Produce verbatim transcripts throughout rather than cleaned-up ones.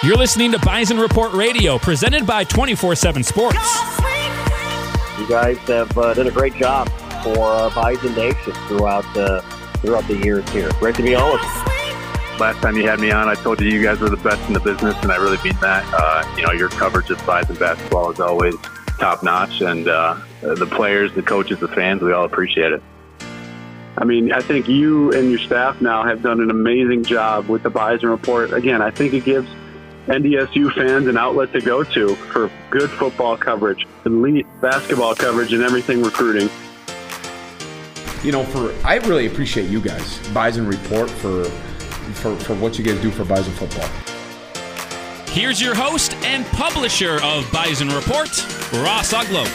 You're listening to Bison Report Radio, presented by twenty-four seven Sports. You guys have uh, done a great job for uh, Bison Nation throughout, uh, throughout the years here. Great to be on with you. Last time you had me on, I told you you guys were the best in the business, and I really mean that. Uh, you know, your coverage of Bison basketball is always top-notch, and uh, the players, the coaches, the fans, we all appreciate it. I mean, I think you and your staff now have done an amazing job with the Bison Report. Again, I think it gives N D S U fans an outlet to go to for good football coverage, elite basketball coverage, and everything recruiting. You know, for I really appreciate you guys, Bison Report, for for, for what you guys do for Bison football. Here's your host and publisher of Bison Report, Ross Uglow.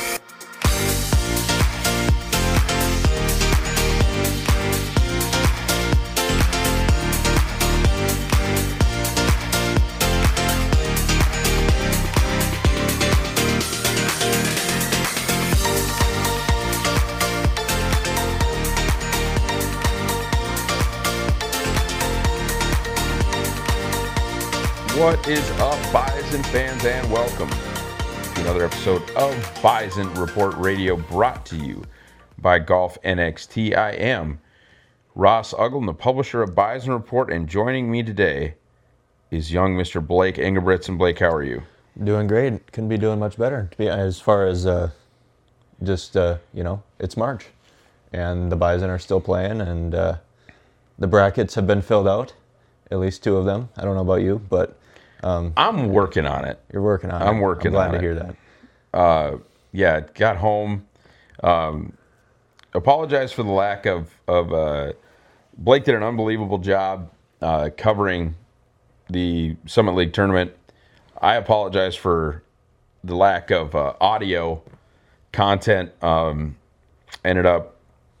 What is up, Bison fans, and welcome to another episode of Bison Report Radio, brought to you by Golf N X T. I am Ross Uglow, the publisher of Bison Report, and joining me today is young Mister Blake Engelbretson. And Blake, how are you? Doing great. Couldn't be doing much better. To be as far as uh, just uh, you know, it's March, and the Bison are still playing, and uh, the brackets have been filled out, at least two of them. I don't know about you, but. Um, I'm working on it. You're working on I'm it. I'm working glad on to it. hear that. Uh, yeah, got home. Um, apologize for the lack of, of uh, Blake did an unbelievable job uh, covering the Summit League tournament. I apologize for the lack of uh, audio content. Um, ended up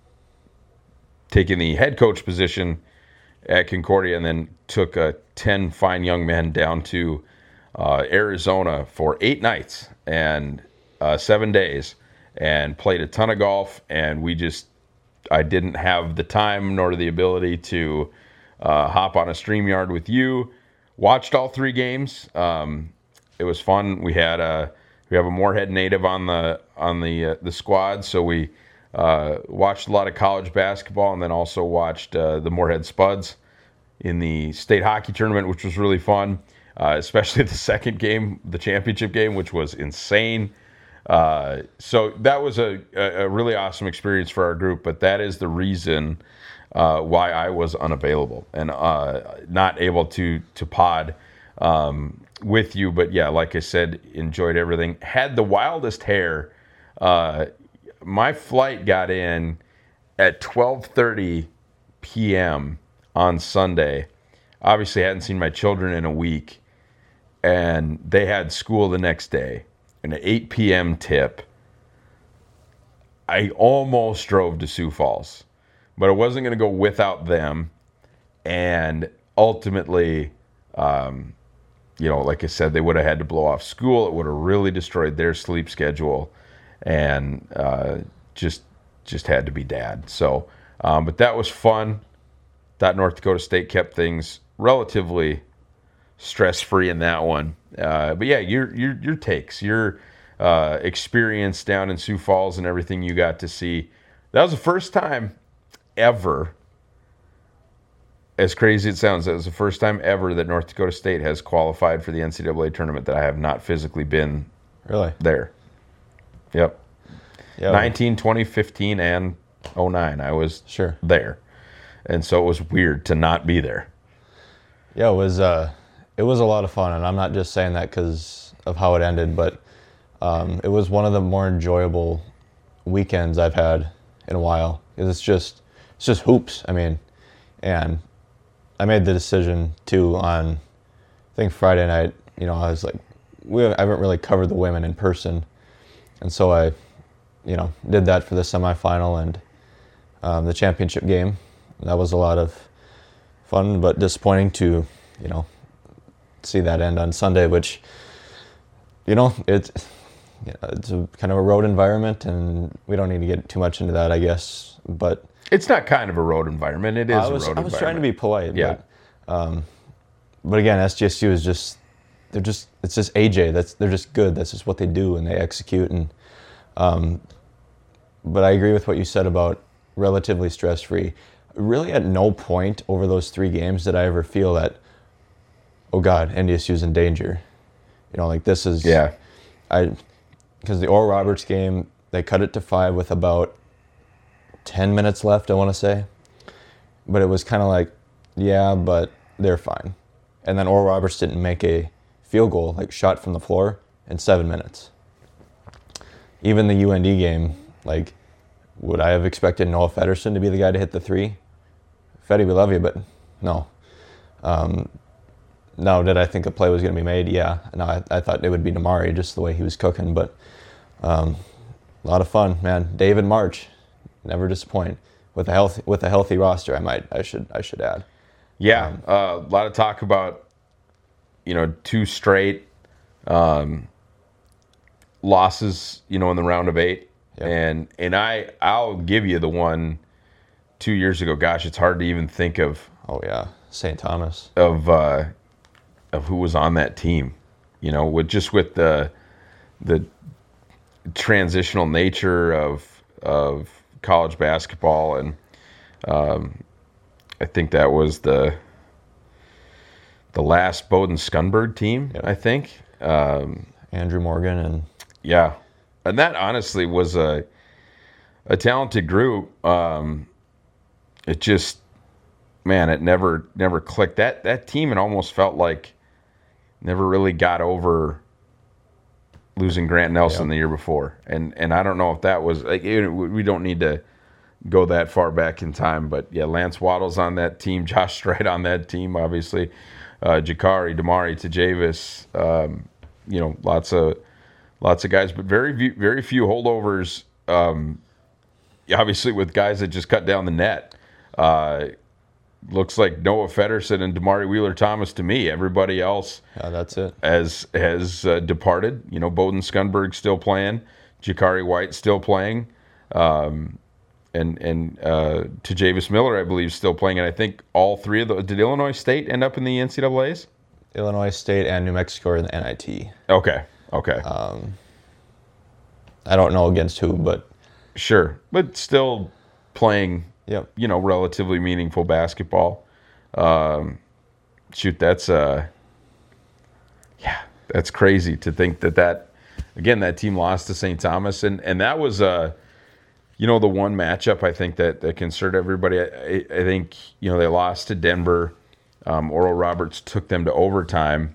taking the head coach position at Concordia, and then took uh, ten fine young men down to uh, Arizona for eight nights and uh, seven days, and played a ton of golf. And we just, I didn't have the time nor the ability to uh, hop on a StreamYard with you. Watched all three games. Um, it was fun. We had a we have a Moorhead native on the on the uh, the squad, so we. Uh, watched a lot of college basketball, and then also watched uh, the Moorhead Spuds in the state hockey tournament, which was really fun, uh, especially the second game, the championship game, which was insane. Uh, so that was a, a really awesome experience for our group, but that is the reason uh, why I was unavailable and uh, not able to, to pod um, with you. But yeah, like I said, enjoyed everything. Had the wildest hair. Uh, My flight got in at twelve thirty p.m. on Sunday. Obviously, I hadn't seen my children in a week, and they had school the next day. And at eight p.m. tip, I almost drove to Sioux Falls, but I wasn't going to go without them. And ultimately, um, you know, like I said, they would have had to blow off school. It would have really destroyed their sleep schedule. And uh, just just had to be dad. So, um, but that was fun. Thought North Dakota State kept things relatively stress-free in that one. Uh, but yeah, your your your takes, your uh, experience down in Sioux Falls and everything you got to see. That was the first time ever, as crazy as it sounds, that was the first time ever that North Dakota State has qualified for the N C double A tournament that I have not physically been Really? there. Yep. Yeah. nineteen, twenty, fifteen, and oh nine. I was Sure. there. And so it was weird to not be there. Yeah, it was. Uh, it was a lot of fun, and I'm not just saying that because of how it ended, but um, it was one of the more enjoyable weekends I've had in a while. It's just, it's just hoops. I mean, and I made the decision too on, I think Friday night. You know, I was like, we I haven't really covered the women in person. And so I, you know, did that for the semifinal and um, the championship game. That was a lot of fun, but disappointing to, you know, see that end on Sunday, which, you know, it's, you know, it's a kind of a road environment, and we don't need to get too much into that, I guess. But it's not kind of a road environment. It is I was, a road I was environment. trying to be polite. Yeah. But, um, but again, S G S U is just they're just it's just A J. That's they're just good. That's just what they do, and they execute. And um, but I agree with what you said about relatively stress-free. Really, at no point over those three games did I ever feel that, oh God, N D S U's in danger. You know, like this is yeah. I because the Oral Roberts game, they cut it to five with about ten minutes left, I want to say. But it was kind of like, yeah, but they're fine. And then Oral Roberts didn't make a field goal, like shot from the floor, in seven minutes. Even the U N D game, like, would I have expected Noah Feddersen to be the guy to hit the three? Fetty, we love you, but no. Um, no, did I think a play was going to be made? Yeah. No, I, I thought it would be Damari, just the way he was cooking. But um, a lot of fun, man. David March, never disappoint. With a healthy with a healthy roster, I might I should I should add. Yeah, um, uh, a lot of talk about, you know, two straight um, losses, you know, in the round of eight, yep. and and I I'll give you the one two years ago. Gosh, it's hard to even think of. Oh yeah, Saint Thomas of uh, of who was on that team. You know, with just with the the transitional nature of of college basketball, and um, I think that was the the last Bowden Scunberg team. Yep. I think um, Andrew Morgan and yeah, and that honestly was a a talented group. Um, it just man, it never never clicked. That that team, it almost felt like never really got over losing Grant Nelson yep. the year before, and and I don't know if that was like it, we don't need to go that far back in time, but yeah, Lance Waddle's on that team, Josh Strite on that team, obviously, uh, Jakari, Damari, Tajavis, um, you know, lots of lots of guys, but very few, very few holdovers. Um, obviously, with guys that just cut down the net. Uh, looks like Noah Feddersen and Damari Wheeler-Thomas to me. Everybody else yeah, that's it. has has uh, departed. You know, Bowden Scunberg still playing, Jakari White still playing, um, and and uh, Tajavis Miller, I believe, still playing. And I think all three of those. Did Illinois State end up in the N C double A's? Illinois State and New Mexico are in the N I T. Okay, okay. Um, I don't know against who, but sure, but still playing. Yep. You know, relatively meaningful basketball. Um, shoot, that's uh, yeah, that's crazy to think that that again that team lost to Saint Thomas, and and that was uh, you know, the one matchup I think that that concerned everybody. I, I think you know they lost to Denver. Um, Oral Roberts took them to overtime,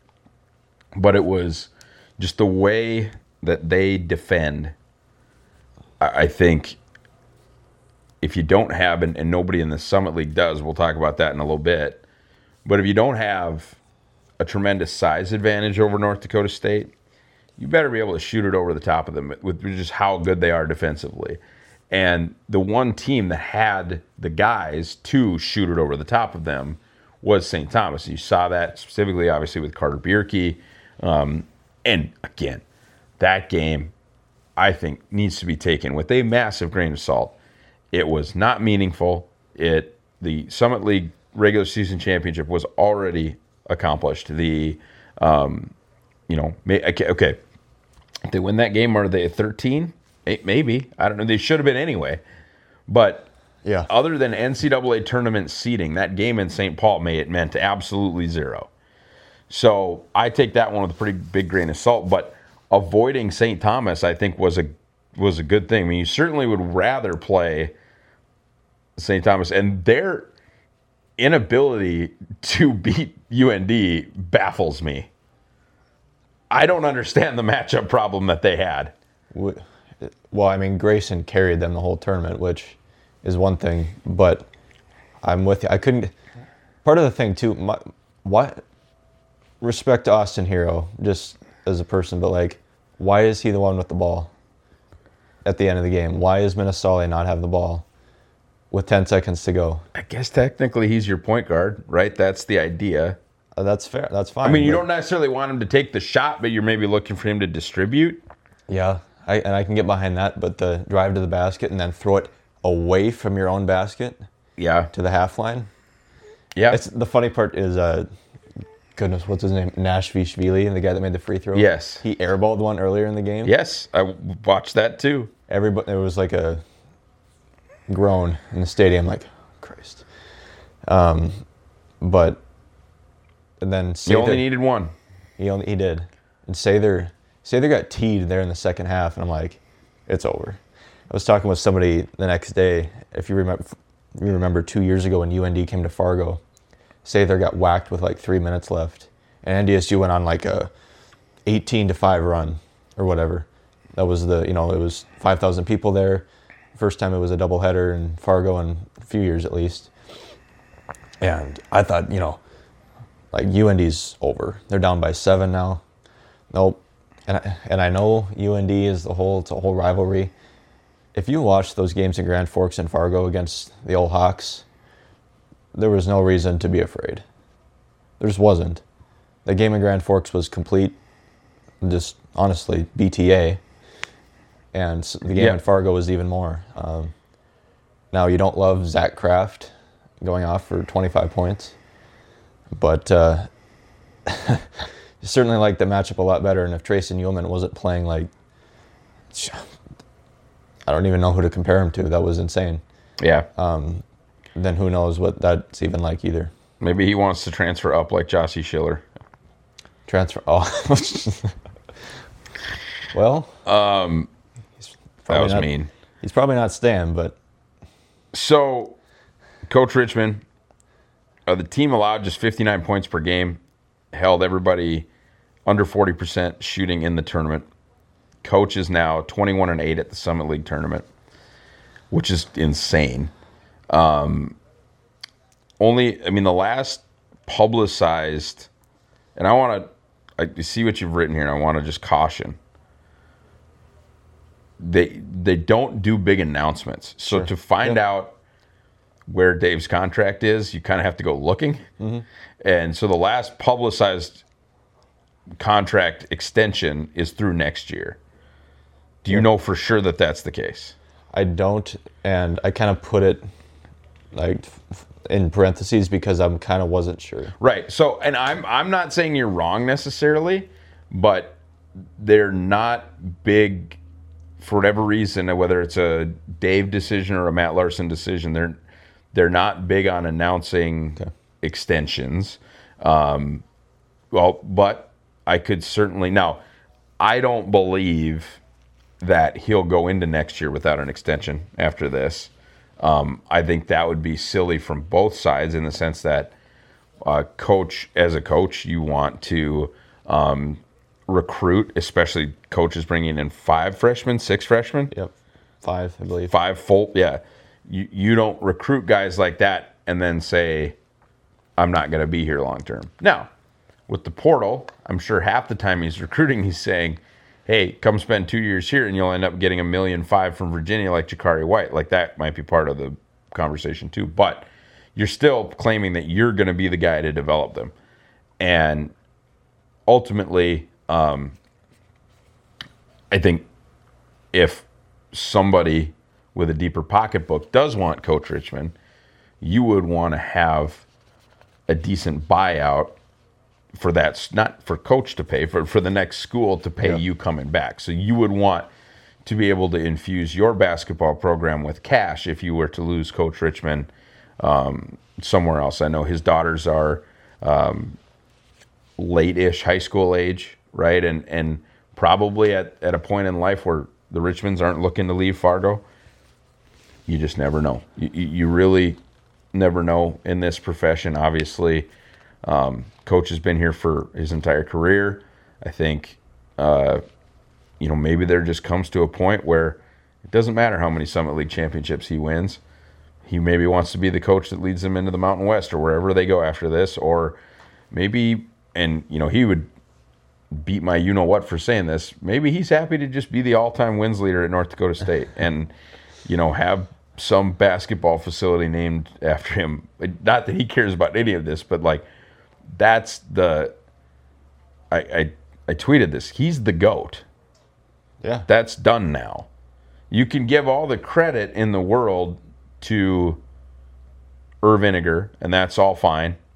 but it was just the way that they defend. I, I think. If you don't have, and, and nobody in the Summit League does, we'll talk about that in a little bit, but if you don't have a tremendous size advantage over North Dakota State, you better be able to shoot it over the top of them with just how good they are defensively. And the one team that had the guys to shoot it over the top of them was Saint Thomas. You saw that specifically, obviously, with Carter Bierke. Um, and again, that game, I think, needs to be taken with a massive grain of salt. It was not meaningful. It the Summit League regular season championship was already accomplished. The, um, you know, may, okay, okay, if they win that game, are they at thirteen? Maybe. I don't know. They should have been anyway. But yeah, other than N C double A tournament seeding, that game in Saint Paul may it meant absolutely zero. So I take that one with a pretty big grain of salt. But avoiding Saint Thomas, I think, was a was a good thing. I mean, you certainly would rather play Saint Thomas, and their inability to beat U N D baffles me. I don't understand the matchup problem that they had. Well, I mean, Grayson carried them the whole tournament, which is one thing, but I'm with you. I couldn't. Part of the thing too, my, what respect to Austin Hero just as a person, but like, why is he the one with the ball at the end of the game? Why is Minnesota not have the ball with ten seconds to go? I guess technically he's your point guard, right? That's the idea. Uh, that's fair. That's fine. I mean, you don't necessarily want him to take the shot, but you're maybe looking for him to distribute. Yeah, I, and I can get behind that, but the drive to the basket and then throw it away from your own basket yeah. to the half line. Yeah. It's, the funny part is uh, goodness, what's his name? Nashvishvili, the guy that made the free throw. Yes. He airballed one earlier in the game. Yes, I watched that too. Everybody, there was like a groan in the stadium, like, Christ. Um, but and then You Sather, only needed one. he only he did, and Sather Sather got teed there in the second half, and I'm like, it's over. I was talking with somebody the next day. If you remember, you remember two years ago when U N D came to Fargo, Sather got whacked with like three minutes left, and N D S U went on like a eighteen to five run or whatever. That was the, you know, it was five thousand people there. First time it was a doubleheader in Fargo in a few years at least. And I thought, you know, like U N D's over. They're down by seven now. Nope. And I, and I know U N D is the whole, it's a whole rivalry. If you watch those games in Grand Forks and Fargo against the old Hawks, there was no reason to be afraid. There just wasn't. The game in Grand Forks was complete, just honestly, B T A. And the game Yeah. in Fargo was even more. Um, now, you don't love Zach Kraft going off for twenty-five points, but uh, you certainly like the matchup a lot better. And if Trayson Ullman wasn't playing like, I don't even know who to compare him to. That was insane. Yeah. Um, then who knows what that's even like either. Maybe he wants to transfer up like Jossie Schiller. Transfer. Oh. Well. Um, that was not, mean. He's probably not staying, but. So, Coach Richman, uh, the team allowed just fifty-nine points per game, held everybody under forty percent shooting in the tournament. Coach is now twenty-one and eight at the Summit League tournament, which is insane. Um, only, I mean, the last publicized, and I want to, I see what you've written here, and I want to just caution. They they don't do big announcements. So Sure. to find Yep. out where Dave's contract is, you kind of have to go looking. Mm-hmm. And so the last publicized contract extension is through next year. Do you know for sure that that's the case? I don't, and I kind of put it like in parentheses because I kind of wasn't sure. Right. So, and I'm I'm not saying you're wrong necessarily, but they're not big for whatever reason, whether it's a Dave decision or a Matt Larson decision. They're they're not big on announcing Okay. extensions. Um, well, but I could certainly now. I don't believe that he'll go into next year without an extension after this. Um, I think that would be silly from both sides in the sense that uh, coach, as a coach, you want to um, recruit, especially coaches bringing in five freshmen, six freshmen, Yep, five, I believe. five full. Yeah, you you don't recruit guys like that and then say, I'm not going to be here long term. Now, with the portal, I'm sure half the time he's recruiting, he's saying, hey, come spend two years here and you'll end up getting a million five from Virginia like Jakari White. Like that might be part of the conversation too. But you're still claiming that you're going to be the guy to develop them. And ultimately, um, I think if somebody with a deeper pocketbook does want Coach Richman, you would want to have a decent buyout for that, not for coach to pay, for, for the next school to pay Yeah. you coming back. So you would want to be able to infuse your basketball program with cash if you were to lose Coach Richman um, somewhere else. I know his daughters are um, late-ish high school age, right? And and probably at, at a point in life where the Richmans aren't looking to leave Fargo. You just never know. You, you you really never know in this profession, obviously. Um, Coach has been here for his entire career. I think, uh, you know, maybe there just comes to a point where it doesn't matter how many Summit League championships he wins. He maybe wants to be the coach that leads them into the Mountain West or wherever they go after this. Or maybe, and, you know, he would beat my you-know-what for saying this, maybe he's happy to just be the all-time wins leader at North Dakota State and, you know, have some basketball facility named after him. Not that he cares about any of this, but, like, that's the I, I I tweeted this. He's the GOAT. Yeah. That's done now. You can give all the credit in the world to Irv Vinegar, and that's all fine.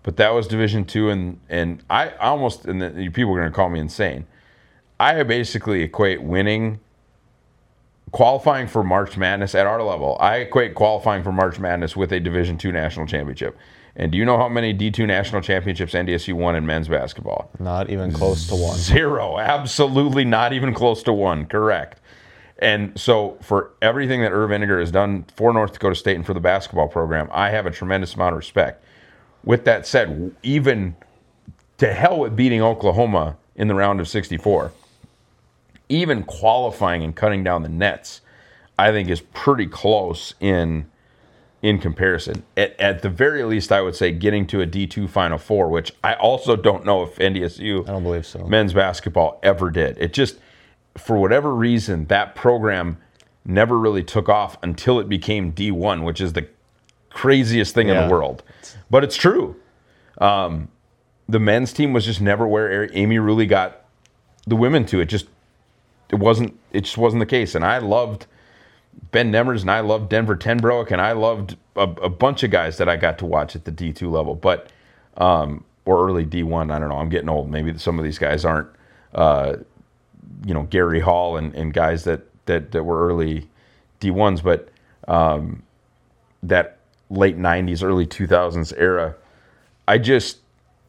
but that was Division Two, and and I almost, and the, people are going to call me insane. I basically equate winning, qualifying for March Madness at our level. I equate qualifying for March Madness with a Division Two national championship. And do you know how many D two national championships N D S U won in men's basketball? Not even close to one. Zero. Absolutely not even close to one. Correct. And so for everything that Irv Vinegar has done for North Dakota State and for the basketball program, I have a tremendous amount of respect. With that said, even to hell with beating Oklahoma in the round of sixty-four, even qualifying and cutting down the nets, I think is pretty close in in comparison. At, at the very least, I would say getting to a D two Final Four, which I also don't know if N D S U I don't believe so. men's basketball ever did. It just, for whatever reason, that program never really took off until it became D one, which is the craziest thing Yeah. in the world. But it's true. Um, the men's team was just never where Amy Ruley got the women to. It just it wasn't it just wasn't the case. And I loved Ben Nemers, and I loved Denver Tenbrook, and I loved a, a bunch of guys that I got to watch at the D two level, but um, or early D one. I don't know. I'm getting old. Maybe some of these guys aren't, uh, you know, Gary Hall and, and guys that, that that were early D ones, but um, that late nineties, early two thousands era. I just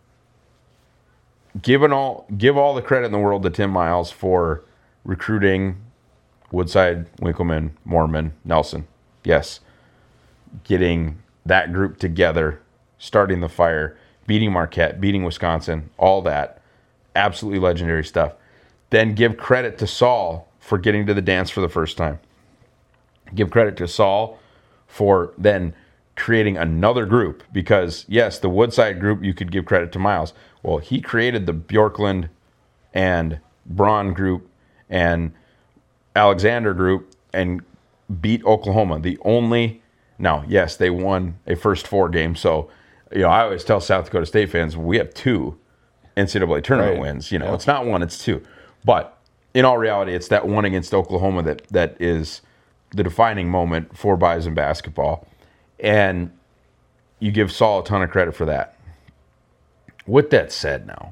given all give all the credit in the world to Tim Miles for recruiting Woodside, Winkleman, Moorman, Nelson. Yes. Getting that group together, starting the fire, beating Marquette, beating Wisconsin, all that. Absolutely legendary stuff. Then give credit to Saul for getting to the dance for the first time. Give credit to Saul for then creating another group, because, yes, the Woodside group, you could give credit to Miles. Well, he created the Bjorklund and Braun group and Alexander group and beat Oklahoma. The only, now, yes, they won a first four game. So, you know, I always tell South Dakota State fans, we have two N C double A tournament Right. wins. You know, Yeah. it's not one, it's two. But in all reality, it's that one against Oklahoma that that is the defining moment for Bison basketball. And you give Saul a ton of credit for that. With that said now,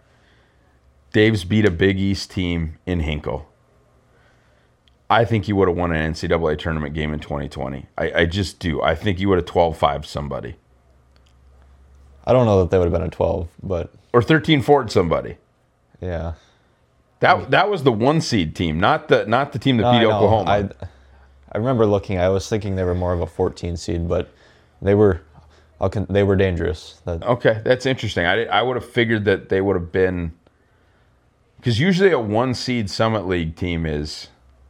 Dave's beat a Big East team in Hinkle. I think he would have won an N C double A tournament game in twenty twenty. I, I just do. I think he would have twelve five somebody. I don't know that they would have been a twelve, but Or thirteen four somebody. yeah. That that was the one seed team, not the not the team that No, beat I know. Oklahoma. I, I remember looking. I was thinking they were more of a fourteen seed, but they were, I'll con- they were dangerous. That, Okay, that's interesting. I, I would have figured that they would have been, because usually a one seed Summit League team is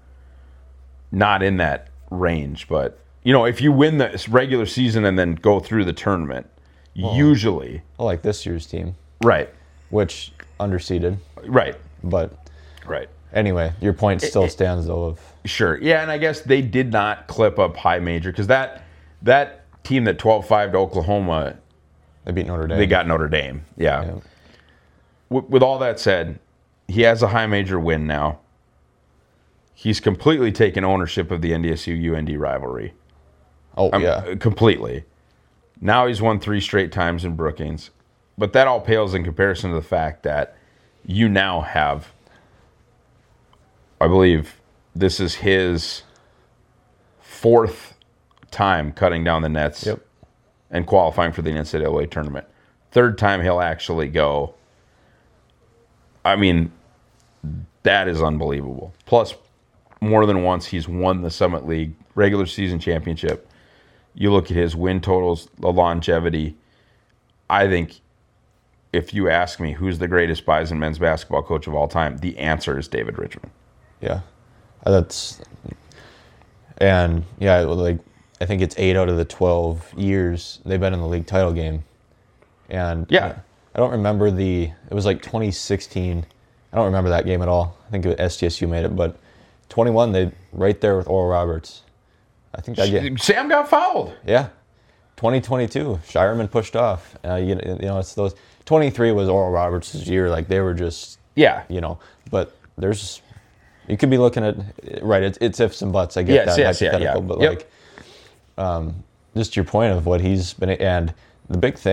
not in that range. But you know, if you win the regular season and then go through the tournament, usually I like this year's team, right, which underseeded. right, But right. anyway, your point still stands though. Of Sure. Yeah, and I guess they did not clip up high major because that that team that twelve five to Oklahoma, they beat Notre Dame. they got Notre Dame. Yeah. Yeah. With, with all that said, he has a high major win now. He's completely taken ownership of the N D S U U N D rivalry. Oh Um, yeah. Completely. Now he's won three straight times in Brookings. But that all pales in comparison to the fact that you now have, I believe this is his fourth time cutting down the nets Yep. and qualifying for the N C double A tournament. Third time he'll actually go. I mean, that is unbelievable. Plus, more than once, he's won the Summit League regular season championship. You look at his win totals, the longevity. I think if you ask me who's the greatest Bison men's basketball coach of all time, the answer is David Richmond. Yeah. That's and yeah, like I think it's eight out of the twelve years they've been in the league title game. And Yeah. I don't remember the it was like twenty sixteen. I don't remember that game at all. I think S T S U made it, but twenty-one they right there with Oral Roberts. I think that game. Sam got fouled. Yeah. twenty twenty-two, Shireman pushed off. Uh, you, you know, it's those twenty-three was Oral Roberts' year. Like they were just, Yeah. you know. But there's, you could be looking at right. It's, it's ifs and buts. I get Yes, that yes, yeah, hypothetical, yeah. but Yep. like, um, just your point of what he's been. And the big thing,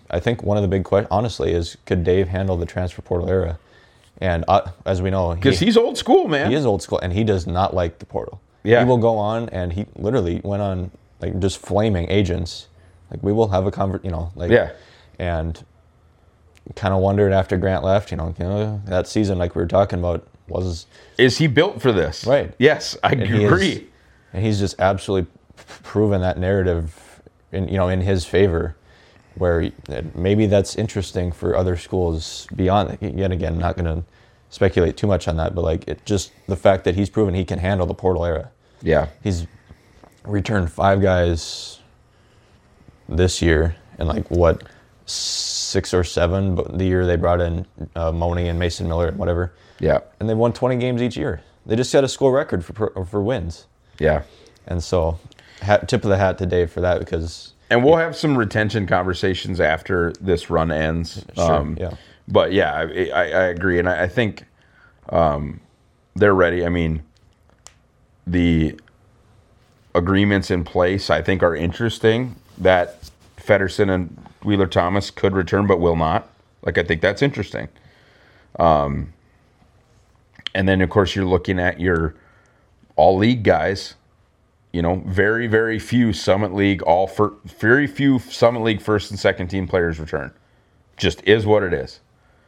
I think one of the big questions, honestly, is could Dave handle the transfer portal era? And uh, as we know, because he, he's old school, man. He is old school, and he does not like the portal. Yeah. He will go on, and he literally went on like just flaming agents. Like, we will have a convert, you know, like, yeah. And kind of wondered after Grant left, you know, you know, that season, like we were talking about, was is he built for this? Right. Yes, I and agree. He is, and he's just absolutely proven that narrative, in you know, in his favor. Where maybe that's interesting for other schools beyond. Yet again, not going to speculate too much on that, but like it just the fact that he's proven he can handle the portal era. Yeah, he's returned five guys this year, and like what six or seven, but the year they brought in uh, Money and Mason Miller and whatever. Yeah, and they won twenty games each year. They just set a school record for for wins. Yeah, and so hat, tip of the hat to Dave for that because. And we'll have some retention conversations after this run ends. Sure, um, yeah. But yeah, I, I, I agree, and I, I think um, they're ready. I mean, the agreements in place, I think, are interesting. That Feddersen and Wheeler Thomas could return, but will not. Like, I think that's interesting. Um, and then, of course, you're looking at your all-league guys. You know, very, very few Summit League all for very few Summit League first and second team players return. Just is what it is.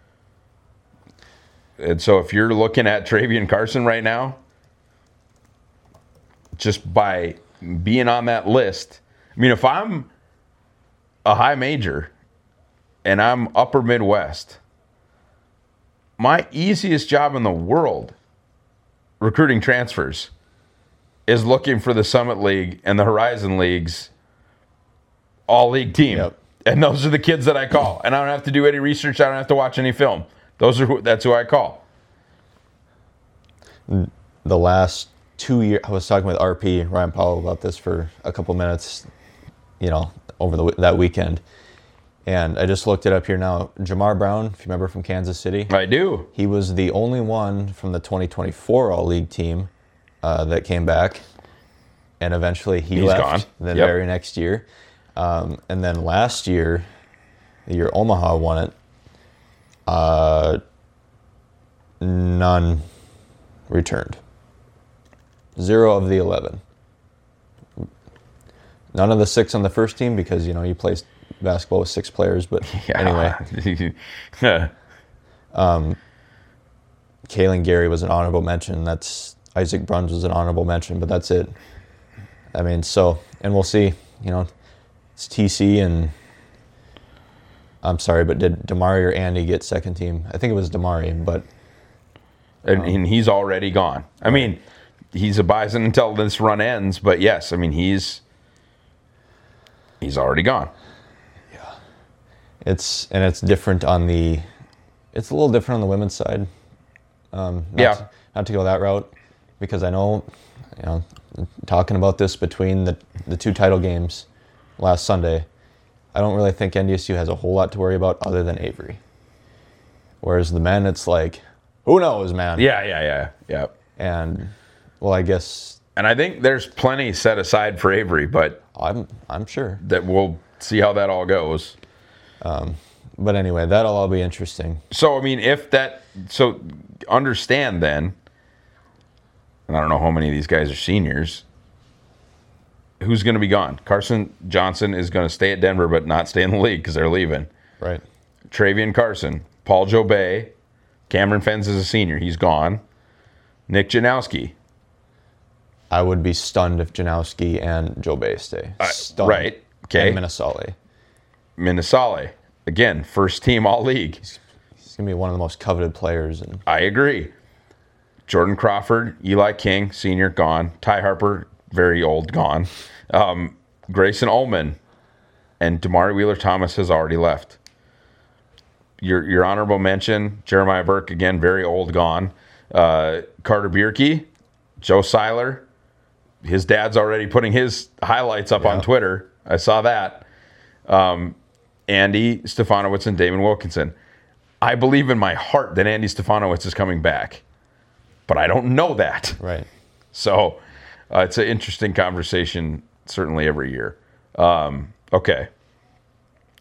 And so if you're looking at Travian Carson right now, just by being on that list, I mean, if I'm a high major and I'm upper Midwest, my easiest job in the world recruiting transfers is looking for the Summit League and the Horizon League's all-league team. Yep. And those are the kids that I call. And I don't have to do any research. I don't have to watch any film. Those are who, that's who I call. The last two years, I was talking with R P, Ryan Powell, about this for a couple minutes, you know, over the, that weekend. And I just looked it up here now. Jamar Brown, if you remember from Kansas City. I do. He was the only one from the twenty twenty-four all-league team Uh, that came back, and eventually he He's left gone. the Yep. very next year. Um, and then last year, the year Omaha won it, uh, none returned. Zero of the eleven. None of the six on the first team because, you know, you play basketball with six players, but Yeah. anyway. um, Kalen Gary was an honorable mention. That's Isaac Bruns was an honorable mention, but that's it. I mean, so, and we'll see, you know, it's T C and, I'm sorry, but did Damari or Andy get second team? I think it was Damari, but. And, um, and he's already gone. I mean, he's a Bison until this run ends, but yes, I mean, he's he's already gone. Yeah. It's, and it's different on the, it's a little different on the women's side. Um, not yeah. To, not to go that route. Because I know, you know, talking about this between the the two title games last Sunday, I don't really think N D S U has a whole lot to worry about other than Avery. Whereas the men, it's like, who knows, man? Yeah, yeah, yeah, yeah. And, well, I guess... And I think there's plenty set aside for Avery, but... I'm I'm sure. That we'll see how that all goes. Um, but anyway, that'll all be interesting. So, I mean, if that... So, understand then... I don't know how many of these guys are seniors. Who's going to be gone? Carson Johnson is going to stay at Denver, but not stay in the league because they're leaving. Right. Travian Carson, Paul Jobay, Cameron Fens is a senior. He's gone. Nick Janowski. I would be stunned if Janowski and Jobay stay. Uh, Stunned. right. Okay. And Minnesota. Minnesota. Again, first team all league. He's, he's going to be one of the most coveted players. And I agree. Jordan Crawford, Eli King, senior, gone. Ty Harper, very old, gone. Um, Grayson Ullman and Damari Wheeler-Thomas has already left. Your your honorable mention, Jeremiah Burke, again, very old, gone. Uh, Carter Bierke, Joe Seiler. His dad's already putting his highlights up yeah. on Twitter. I saw that. Um, Andy Stefanowicz and Damon Wilkinson. I believe in my heart that Andy Stefanowicz is coming back. But I don't know that. Right. So uh, it's an interesting conversation, certainly every year. Um, okay.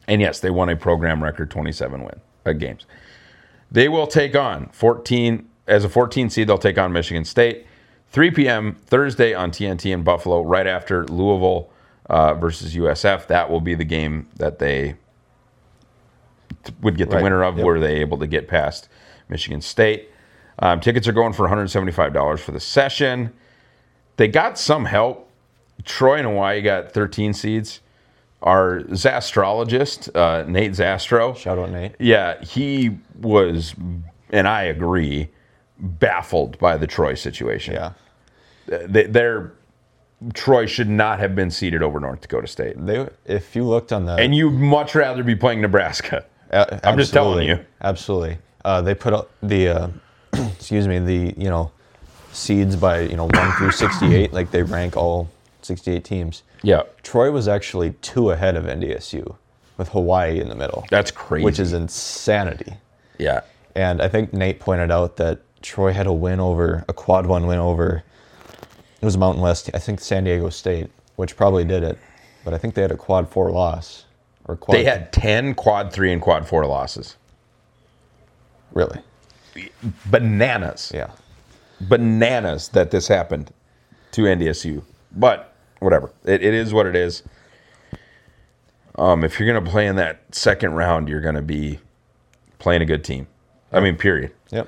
And yes, they won a program record twenty-seven win uh, games. They will take on fourteen as a fourteen seed. They'll take on Michigan State, three p.m. Thursday on T N T in Buffalo, right after Louisville uh, versus U S F. That will be the game that they t- would get the Right. winner of. Yep. Were they able to get past Michigan State? Um, tickets are going for one hundred seventy-five dollars for the session. They got some help. Troy and Hawaii got thirteen seeds. Our Zastrologist, uh, Nate Zastro. Shout out, Nate. Yeah, he was, and I agree, baffled by the Troy situation. Yeah. They, they're, Troy should not have been seeded over North Dakota State. They, if you looked on the, And you'd much rather be playing Nebraska. A- I'm just telling absolutely. you. Absolutely. Uh, they put up the, uh, excuse me, the, you know, seeds by, you know, one through sixty-eight. Like they rank all sixty-eight teams. Yeah, Troy was actually two ahead of N D S U with Hawaii in the middle. that's crazy. Which is insanity. Yeah. And I think Nate pointed out that Troy had a win over, a quad one win over, it was Mountain West, I think San Diego State, which probably did it. But I think they had a quad four loss. Or quad They had ten quad three and quad four losses. Really? Bananas. Yeah. Bananas that this happened to N D S U. But whatever. It, it is what it is. Um, if you're going to play in that second round, you're going to be playing a good team. I mean, period. Yep.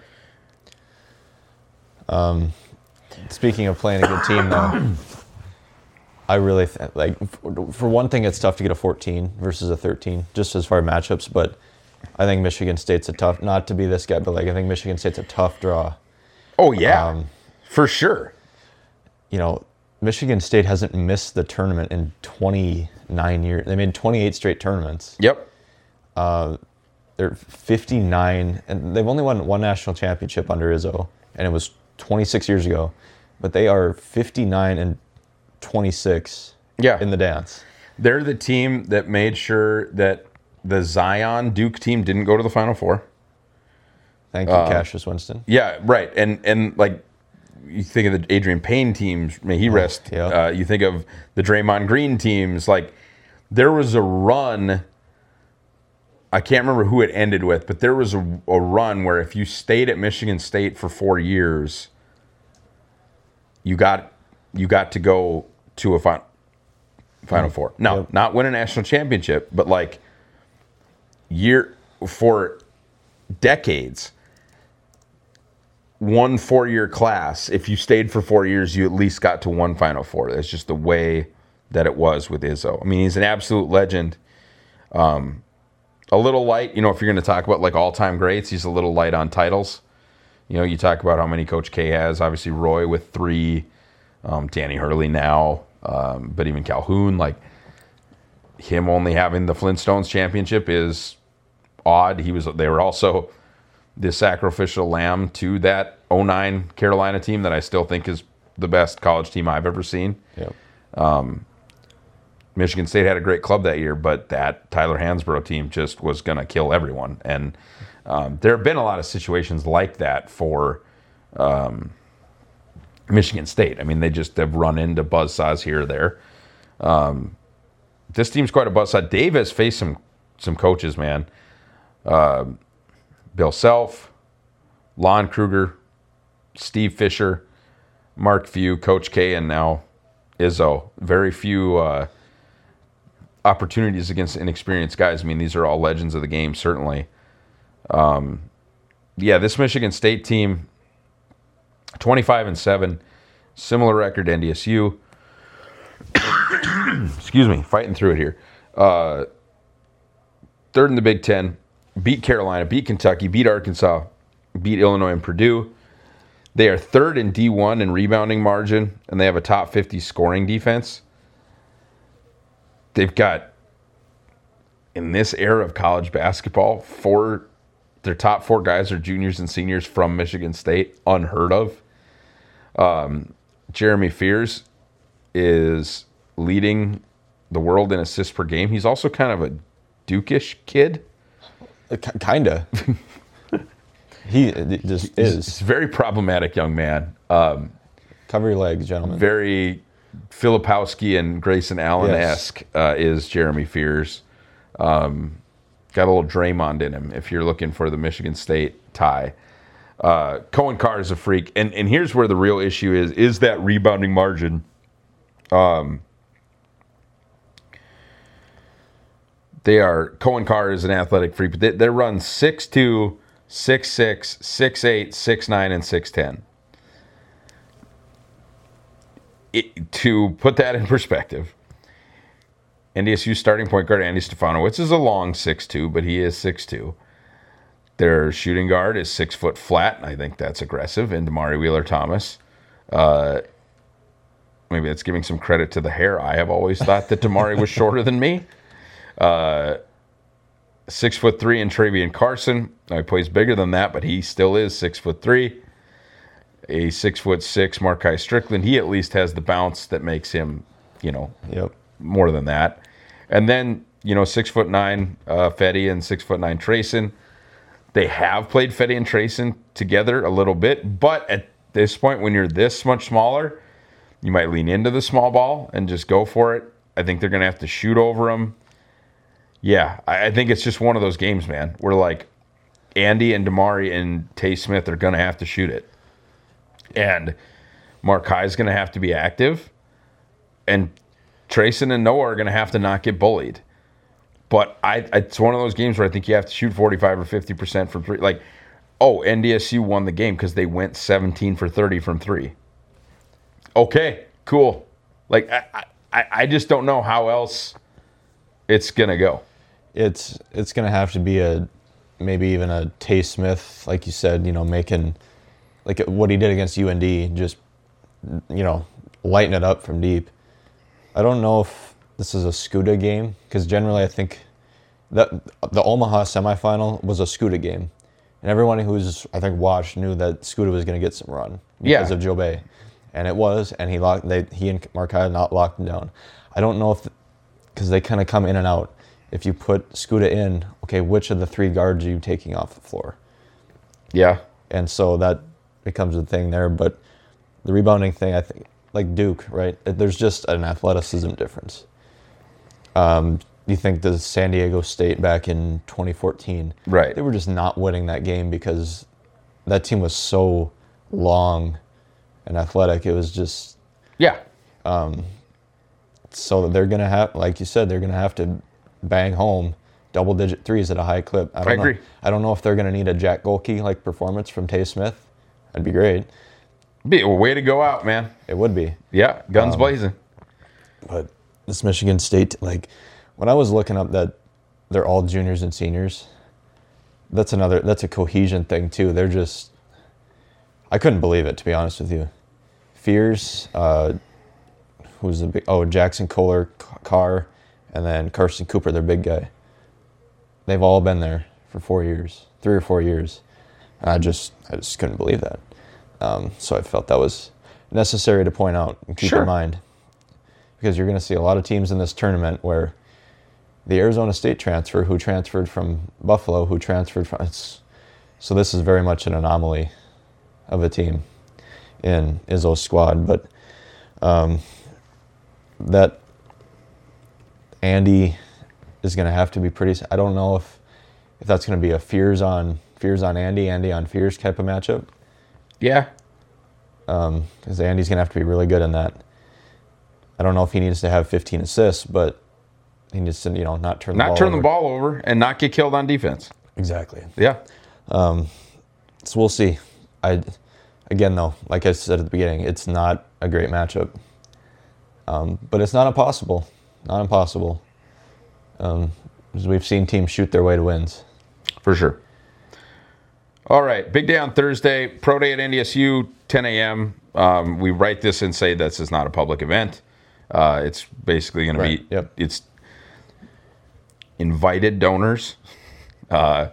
Um, speaking of playing a good team, though, I really th- like. For, for one thing, it's tough to get a fourteen versus a thirteen, just as far as matchups. But I think Michigan State's a tough. Not to be this guy, but like I think Michigan State's a tough draw. Oh, yeah. Um, for sure. You know, Michigan State hasn't missed the tournament in twenty-nine years. They made twenty-eight straight tournaments. Yep. They're fifty-nine, and they've only won one national championship under Izzo, and it was twenty-six years ago. But they are fifty-nine and twenty-six Yeah. in the dance. They're the team that made sure that the Zion Duke team didn't go to the Final Four. Thank you, Cassius Winston. Yeah, right. And and like you think of the Adrian Payne teams, may he rest. yeah. Uh, you think of the Draymond Green teams. Like there was a run. I can't remember who it ended with, but there was a, a run where if you stayed at Michigan State for four years, you got you got to go to a final Final Four. No, Yep. not win a national championship, but like year for decades. One four-year class, if you stayed for four years, you at least got to one Final Four. That's just the way that it was with Izzo. I mean, he's an absolute legend. Um, a little light, you know, if you're going to talk about like all-time greats, he's a little light on titles. You know, you talk about how many Coach K has. Obviously, Roy with three, um, Danny Hurley now, um, but even Calhoun, like him only having the Flintstones championship is odd. He was. They were also the sacrificial lamb to that oh nine Carolina team that I still think is the best college team I've ever seen. Yep. Michigan State had a great club that year, but that Tyler Hansbrough team just was going to kill everyone. And um, there have been a lot of situations like that for um, Michigan State. I mean, they just have run into buzzsaws here or there. Um, this team's quite a buzzsaw. Dave has faced some some coaches, man. Uh, Bill Self, Lon Kruger, Steve Fisher, Mark Few, Coach K, and now Izzo. Very few uh, opportunities against inexperienced guys. I mean, these are all legends of the game, certainly. Um, yeah, this Michigan State team, twenty-five and seven, similar record to N D S U. Excuse me, fighting through it here. Uh, third in the Big Ten. Beat Carolina, beat Kentucky, beat Arkansas, beat Illinois and Purdue. They are third in D one in rebounding margin, and they have a top fifty scoring defense. They've got, in this era of college basketball, four, their top four guys are juniors and seniors from Michigan State, unheard of. Um, Jeremy Fears is leading the world in assists per game. He's also kind of a Duke-ish kid. Kinda. He just He's is. a very problematic young man. Um, Cover your legs, gentlemen. very Filipowski and Grayson Allen-esque uh, is Jeremy Fears. Um, got a little Draymond in him if you're looking for the Michigan State tie. Uh, Cohen Carr is a freak. And, and here's where the real issue is, is that rebounding margin. Um, they are, Cohen Carr is an athletic freak, but they, they run six two, six six, six eight, six nine, and six ten. It, to put that in perspective, N D S U starting point guard Andy Stefanowicz is a long six two, but he is six two. Their shooting guard is six foot flat, and I think that's aggressive. And Damari Wheeler-Thomas, uh, maybe that's giving some credit to the hair. I have always thought that Damari was shorter than me. Uh, six foot three, and Travian Carson. Now he plays bigger than that, but he still is six foot three. A six foot six Markai Strickland. He at least has the bounce that makes him, you know, Yep. more than that. And then, you know, six foot nine uh, Fetty and six foot nine Trayson. They have played Fetty and Trayson together a little bit, but at this point, when you're this much smaller, you might lean into the small ball and just go for it. I think they're going to have to shoot over them. Yeah, I, I think it's just one of those games, man, where like Andy and Damari and Tay Smith are going to have to shoot it. And Markai is going to have to be active. And Trayson and Noah are going to have to not get bullied. But I, it's one of those games where I think you have to shoot forty-five or fifty percent from three. Like, oh, N D S U won the game because they went seventeen for thirty from three. Okay, cool. Like, I, I, I just don't know how else it's going to go. It's it's going to have to be a, maybe even a Tay Smith, like you said, you know, making, like what he did against U N D, just, you know, lighten it up from deep. I don't know if this is a Scuda game, because generally I think that the Omaha semifinal was a Scuda game. And everyone who's, I think, watched knew that Scuda was going to get some run because Yeah. of Joe Bay. And it was, and he locked. They, he and Markai not locked him down. I don't know if, because they kind of come in and out. If you put Scuda in, okay, which of the three guards are you taking off the floor? Yeah. And so that becomes a thing there. But the rebounding thing, I think, like Duke, right? There's just an athleticism difference. Um, you think the San Diego State back in twenty fourteen, Right. they were just not winning that game because that team was so long and athletic. It was just Yeah. so that they're going to have, like you said, they're going to have to bang home double-digit threes at a high clip. I, don't I know. agree. I don't know if they're going to need a Jack Golke-like performance from Tay Smith. That'd be great. Be a way to go out, man. It would be. Yeah, guns blazing. But this Michigan State, like, when I was looking up that they're all juniors and seniors, that's another, that's a cohesion thing too. They're just, I couldn't believe it, to be honest with you. Fears, uh, who's the big, oh, Jackson Kohler, Carr, and then Carson Cooper, their big guy. They've all been there for four years, three or four years. And I just, I just couldn't believe that. Um, so I felt that was necessary to point out and keep Sure. in mind. Because you're going to see a lot of teams in this tournament where the Arizona State transfer, who transferred from Buffalo, who transferred from... It's, so this is very much an anomaly of a team in Izzo's squad. But um, that Andy is going to have to be pretty... I don't know if, if that's going to be a fears on fears on Andy, Andy on fears type of matchup. Yeah. Because Andy's going to have to be really good in that. I don't know if he needs to have fifteen assists, but he needs to, you know, not turn the Not ball turn over. the ball over and not get killed on defense. Exactly. Yeah. So we'll see. I, again, though, like I said at the beginning, it's not a great matchup. Um, but it's not impossible. Not impossible. Um, because we've seen teams shoot their way to wins. For sure. All right. Big day on Thursday. Pro day at N D S U, ten a.m. Um, we write this and say this is not a public event. Uh, it's basically going Right, to be, yep. it's invited donors, uh,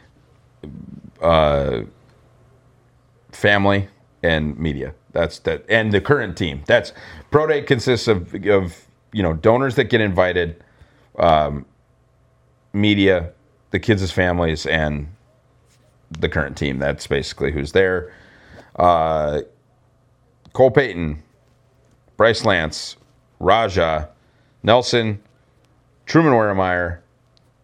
uh, family, and media. That's that, and the current team. That's Pro Day consists of of you know donors that get invited, um, media, the kids' families, and the current team. That's basically who's there. Uh, Cole Payton, Bryce Lance, Raja, Nelson, Truman Weremeyer,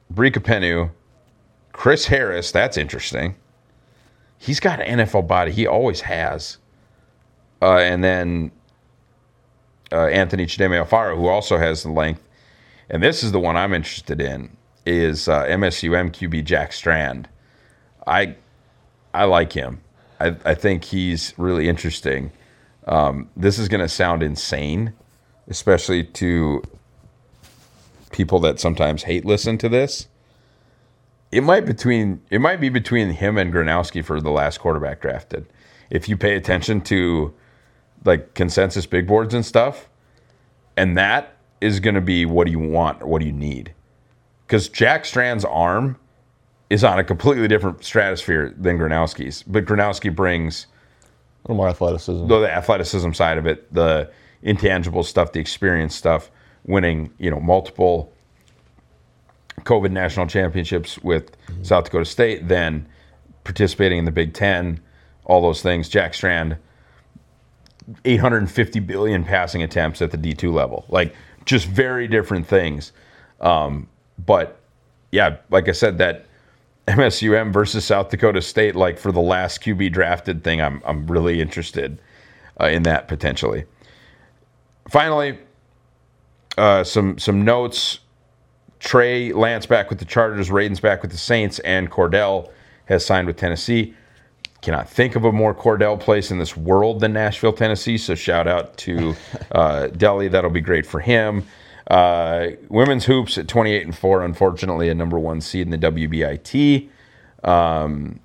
Brika Penu, Chris Harris. That's interesting. He's got an N F L body. He always has. Uh, and then uh, Anthony Chideme-Ofaro, who also has the length. And this is the one I'm interested in, is uh, M S U M Q B Jack Strand. I I like him. I, I think he's really interesting. Um, this is going to sound insane, especially to people that sometimes hate listen to this. It might between it might be between him and Gronowski for the last quarterback drafted. If you pay attention to like consensus big boards and stuff, and that is going to be what do you want or what do you need? Because Jack Strand's arm is on a completely different stratosphere than Gronowski's, but Gronowski brings a little more athleticism. The, the athleticism side of it, the intangible stuff, the experience stuff, winning, you know, multiple COVID national championships with mm-hmm. South Dakota State, then participating in the Big Ten, all those things. Jack Strand, eight hundred fifty billion passing attempts at the D two level. Like, just very different things. Um, but, yeah, like I said, that M S U M versus South Dakota State, like for the last Q B drafted thing, I'm I'm really interested uh, in that potentially. Finally, uh, some some notes. Trey Lance back with the Chargers, Raiden's back with the Saints, and Cordell has signed with Tennessee. Cannot think of a more Cordell place in this world than Nashville, Tennessee, so shout out to uh, Delhi. That'll be great for him. Uh, women's hoops at twenty-eight and four, unfortunately a number one seed in the W B I T. Um,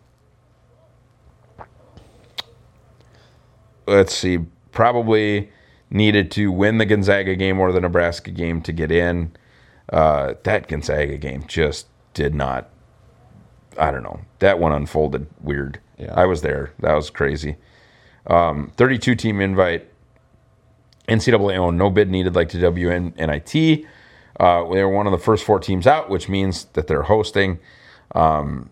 let's see, probably needed to win the Gonzaga game or the Nebraska game to get in. Uh, that Gonzaga game just did not, I don't know, that one unfolded weird. Yeah. I was there. That was crazy. Um, thirty-two team invite. N C double A owned, no bid needed like the W N I T. Uh, they were one of the first four teams out, which means that they're hosting. Um,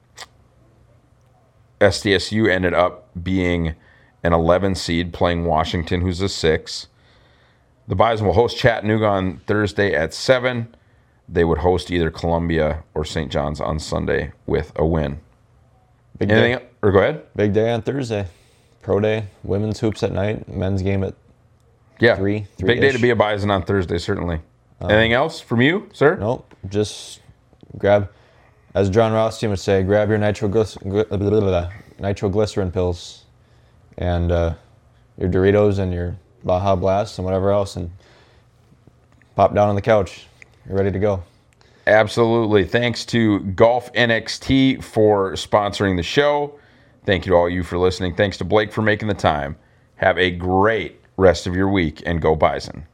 S D S U ended up being an eleven seed, playing Washington, who's a six. The Bison will host Chattanooga on Thursday at seven. They would host either Columbia or Saint John's on Sunday with a win. Big Anything? day. Or go ahead. Big day on Thursday. Pro day. Women's hoops at night. Men's game at yeah. three. Big day to be a Bison on Thursday, certainly. Um, Anything else from you, sir? Nope. Just grab, as John Rothstein would say, grab your nitroglyc- nitroglycerin pills and uh, your Doritos and your Baja Blast and whatever else, and pop down on the couch. You're ready to go. Absolutely. Thanks to Golf N X T for sponsoring the show. Thank you to all you for listening. Thanks to Blake for making the time. Have a great rest of your week, and go Bison.